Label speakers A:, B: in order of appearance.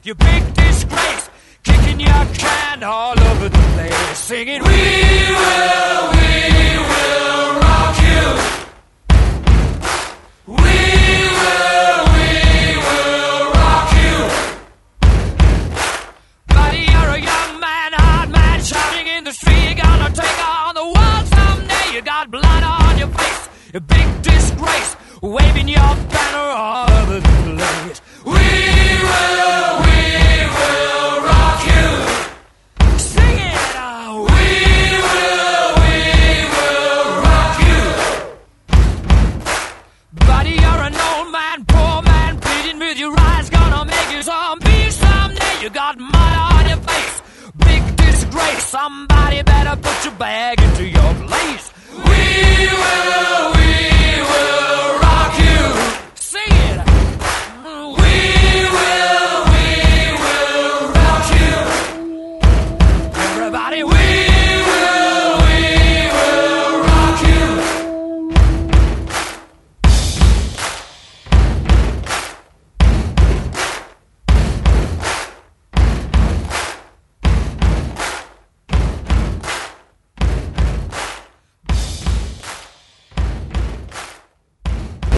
A: you big disgrace, kicking your can all over the place, singing, we will rock you. We will rock you. Buddy, you're a young man, hard man, shouting in the street, you're gonna take on the world someday. You got blood on your face, a big disgrace, waving your banner all over the place. We will rock you. Sing it out. We will rock you. Buddy, you're an old man, poor man, pleading with your eyes, gonna make you zombie someday. You got mud on your face, big disgrace. Somebody better put your bag into your place. We will